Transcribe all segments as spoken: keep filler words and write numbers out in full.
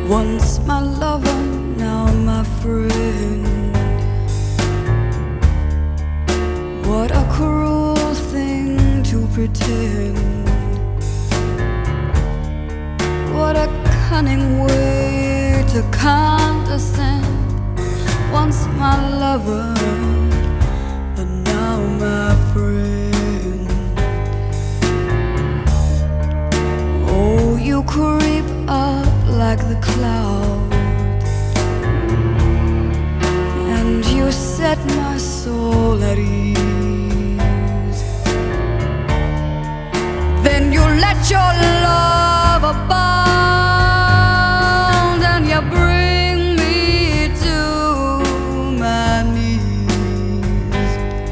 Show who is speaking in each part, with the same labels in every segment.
Speaker 1: Once my lover, now my friend. What a cruel thing to pretend. What a cunning way to condescend. Once my lover, and now my friend. Oh, you creep up like the clouds, and you set my soul at ease. Then you let your love abound, and you bring me to my knees.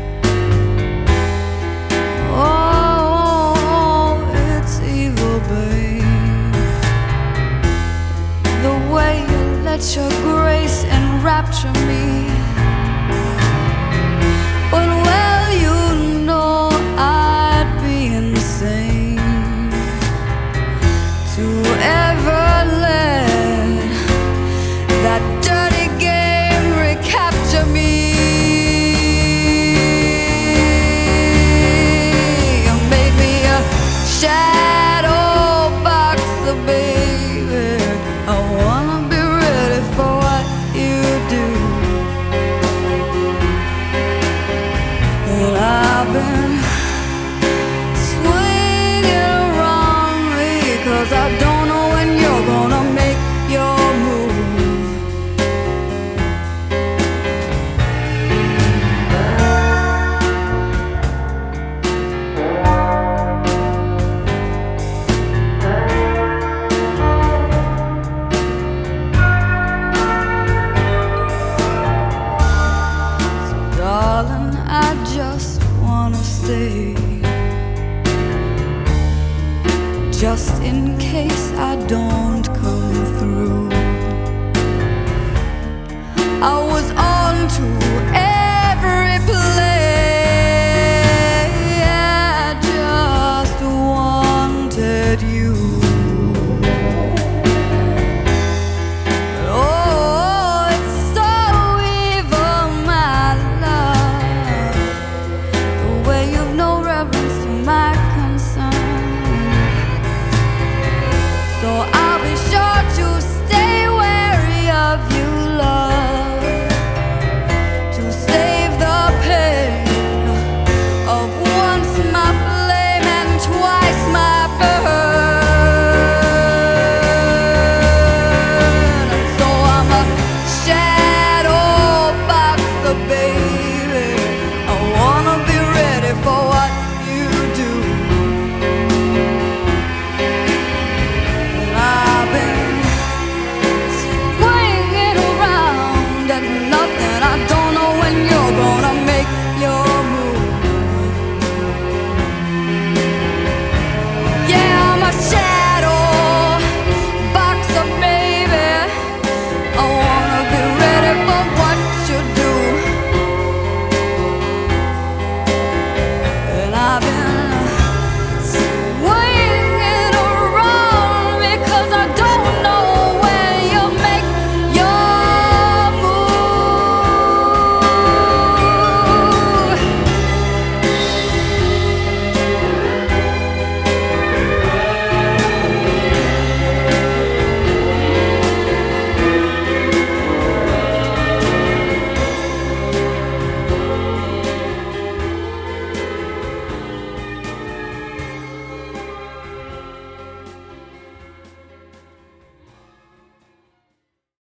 Speaker 1: Oh, it's evil, babe, the way you let your grace enrapture me.